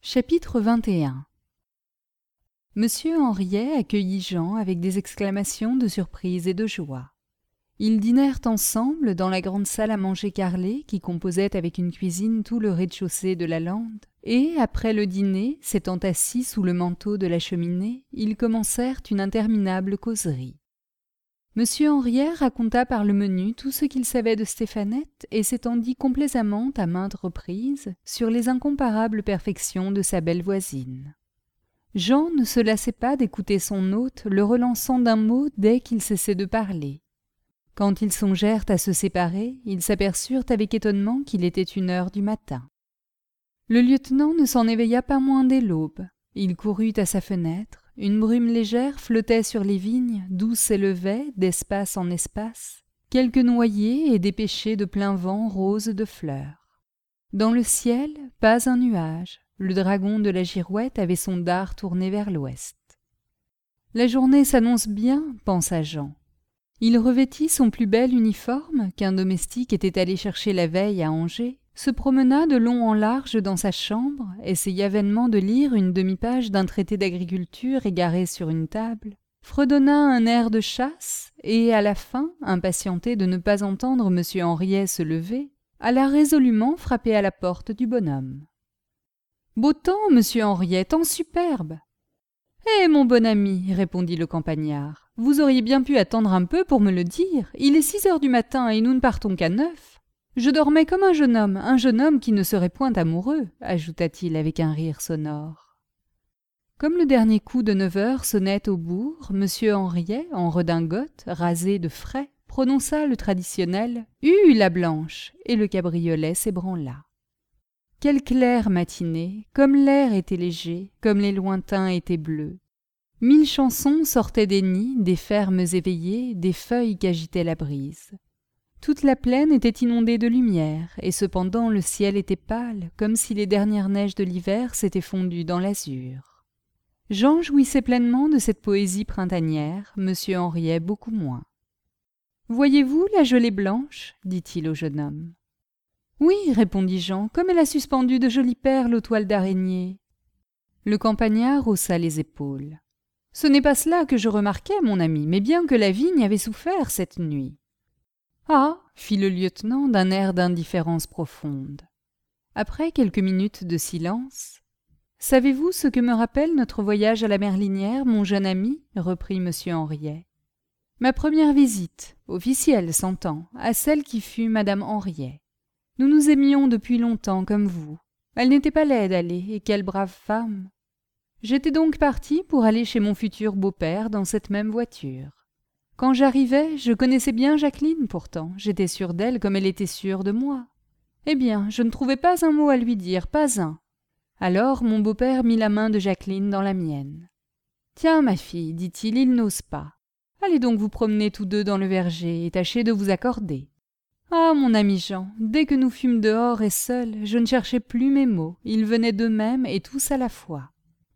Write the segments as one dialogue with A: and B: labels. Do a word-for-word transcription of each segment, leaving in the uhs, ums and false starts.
A: Chapitre vingt et un. Monsieur Henriet accueillit Jean avec des exclamations de surprise et de joie. Ils dînèrent ensemble dans la grande salle à manger carrelée qui composait avec une cuisine tout le rez-de-chaussée de la lande, et, après le dîner, s'étant assis sous le manteau de la cheminée, ils commencèrent une interminable causerie. Monsieur Henriet raconta par le menu tout ce qu'il savait de Stéphanette et s'étendit complaisamment à maintes reprises sur les incomparables perfections de sa belle voisine. Jean ne se lassait pas d'écouter son hôte, le relançant d'un mot dès qu'il cessait de parler. Quand ils songèrent à se séparer, ils s'aperçurent avec étonnement qu'il était une heure du matin. Le lieutenant ne s'en éveilla pas moins dès l'aube. Il courut à sa fenêtre. Une brume légère flottait sur les vignes, d'où s'élevaient, d'espace en espace, quelques noyers et des pêchers de plein vent roses de fleurs. Dans le ciel, pas un nuage. Le dragon de la girouette avait son dard tourné vers l'ouest. La journée s'annonce bien, pensa Jean. Il revêtit son plus bel uniforme, qu'un domestique était allé chercher la veille à Angers, se promena de long en large dans sa chambre, essaya vainement de lire une demi-page d'un traité d'agriculture égaré sur une table, fredonna un air de chasse et, à la fin, impatienté de ne pas entendre M. Henriet se lever, alla résolument frapper à la porte du bonhomme. « Beau temps, monsieur Henriet, temps superbe !»« Eh, mon bon ami, répondit le campagnard, vous auriez bien pu attendre un peu pour me le dire. Il est six heures du matin et nous ne partons qu'à neuf. Je dormais comme un jeune homme, un jeune homme qui ne serait point amoureux, ajouta-t-il avec un rire sonore. Comme le dernier coup de neuf heures sonnait au bourg, monsieur Henriet, en redingote, rasé de frais, prononça le traditionnel « Hue la blanche !» et le cabriolet s'ébranla. Quelle claire matinée, comme l'air était léger, comme les lointains étaient bleus. Mille chansons sortaient des nids, des fermes éveillées, des feuilles qu'agitait la brise. Toute la plaine était inondée de lumière, et cependant le ciel était pâle, comme si les dernières neiges de l'hiver s'étaient fondues dans l'azur. Jean jouissait pleinement de cette poésie printanière, monsieur Henriet beaucoup moins. « Voyez-vous la gelée blanche ?» dit-il au jeune homme. « Oui, répondit Jean, comme elle a suspendu de jolies perles aux toiles d'araignée. » Le campagnard haussa les épaules. « Ce n'est pas cela que je remarquais, mon ami, mais bien que la vigne avait souffert cette nuit. » « Ah !» fit le lieutenant d'un air d'indifférence profonde. Après quelques minutes de silence, « Savez-vous ce que me rappelle notre voyage à la Merlinière, mon jeune ami ?» reprit monsieur Henriet. « Ma première visite, officielle s'entend, à celle qui fut madame Henriet. Nous nous aimions depuis longtemps comme vous. Elle n'était pas laide, allez, et quelle brave femme. J'étais donc parti pour aller chez mon futur beau-père dans cette même voiture. Quand j'arrivais, je connaissais bien Jacqueline pourtant, j'étais sûre d'elle comme elle était sûre de moi. Eh bien, je ne trouvais pas un mot à lui dire, pas un. Alors mon beau-père mit la main de Jacqueline dans la mienne. « Tiens, ma fille, dit-il, il n'ose pas. Allez donc vous promener tous deux dans le verger et tâchez de vous accorder. » Ah, mon ami Jean, dès que nous fûmes dehors et seuls, je ne cherchais plus mes mots, ils venaient d'eux-mêmes et tous à la fois.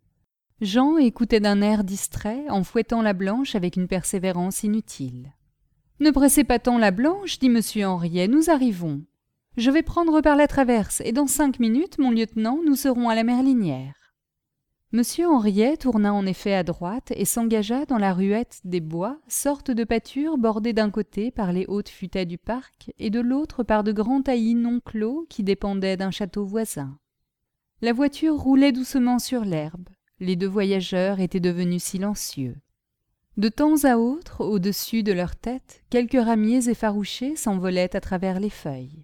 A: Jean écoutait d'un air distrait, en fouettant la blanche avec une persévérance inutile. « Ne pressez pas tant la blanche, dit monsieur Henriet, nous arrivons. Je vais prendre par la traverse, et dans cinq minutes, mon lieutenant, nous serons à la Merlinière. » Monsieur Henriet tourna en effet à droite et s'engagea dans la ruette des bois, sorte de pâture bordée d'un côté par les hautes futaies du parc et de l'autre par de grands taillis non clos qui dépendaient d'un château voisin. La voiture roulait doucement sur l'herbe. Les deux voyageurs étaient devenus silencieux. De temps à autre, au-dessus de leur tête, quelques ramiers effarouchés s'envolaient à travers les feuilles.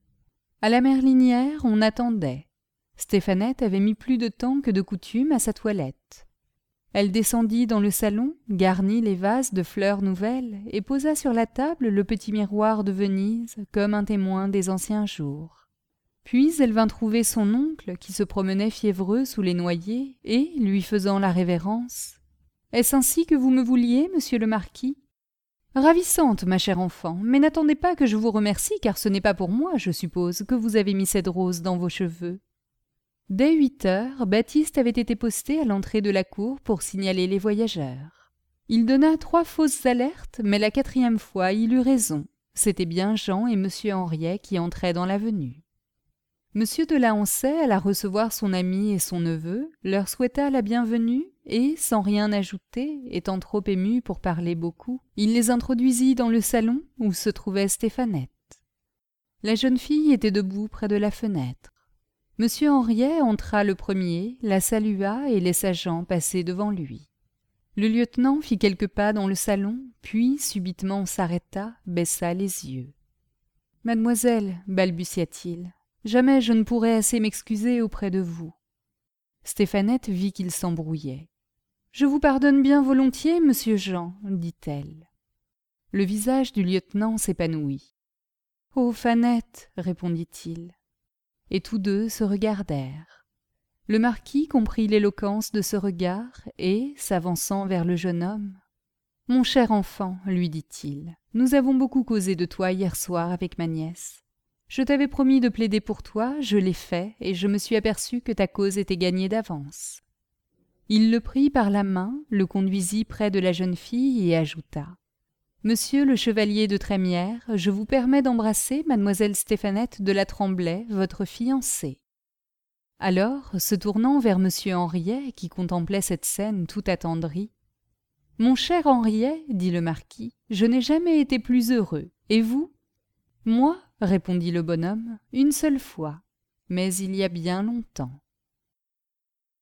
A: À la Merlinière, on attendait. Stéphanette avait mis plus de temps que de coutume à sa toilette. Elle descendit dans le salon, garnit les vases de fleurs nouvelles et posa sur la table le petit miroir de Venise comme un témoin des anciens jours. Puis elle vint trouver son oncle qui se promenait fiévreux sous les noyers et, lui faisant la révérence, « Est-ce ainsi que vous me vouliez, monsieur le marquis ?»« Ravissante, ma chère enfant, mais n'attendez pas que je vous remercie car ce n'est pas pour moi, je suppose, que vous avez mis cette rose dans vos cheveux. » Dès huit heures, Baptiste avait été posté à l'entrée de la cour pour signaler les voyageurs. Il donna trois fausses alertes, mais la quatrième fois il eut raison. C'était bien Jean et monsieur Henriet qui entraient dans l'avenue. Monsieur de la Honcey alla recevoir son ami et son neveu, leur souhaita la bienvenue et, sans rien ajouter, étant trop ému pour parler beaucoup, il les introduisit dans le salon où se trouvait Stéphanette. La jeune fille était debout près de la fenêtre. Monsieur Henriet entra le premier, la salua et laissa Jean passer devant lui. Le lieutenant fit quelques pas dans le salon, puis subitement s'arrêta, baissa les yeux. « Mademoiselle, balbutia-t-il, jamais je ne pourrai assez m'excuser auprès de vous. » Stéphanette vit qu'il s'embrouillait. « Je vous pardonne bien volontiers, monsieur Jean, » dit-elle. Le visage du lieutenant s'épanouit. « Oh, Fanette, » répondit-il. Et tous deux se regardèrent. Le marquis comprit l'éloquence de ce regard et, s'avançant vers le jeune homme, « Mon cher enfant, lui dit-il, nous avons beaucoup causé de toi hier soir avec ma nièce. Je t'avais promis de plaider pour toi, je l'ai fait, et je me suis aperçu que ta cause était gagnée d'avance. » Il le prit par la main, le conduisit près de la jeune fille et ajouta « Monsieur le chevalier de Trémières, je vous permets d'embrasser mademoiselle Stéphanette de la Tremblay, votre fiancée. » Alors, se tournant vers monsieur Henriet, qui contemplait cette scène tout attendri, « Mon cher Henriet, dit le marquis, je n'ai jamais été plus heureux, et vous ?»« Moi, répondit le bonhomme, une seule fois, mais il y a bien longtemps. »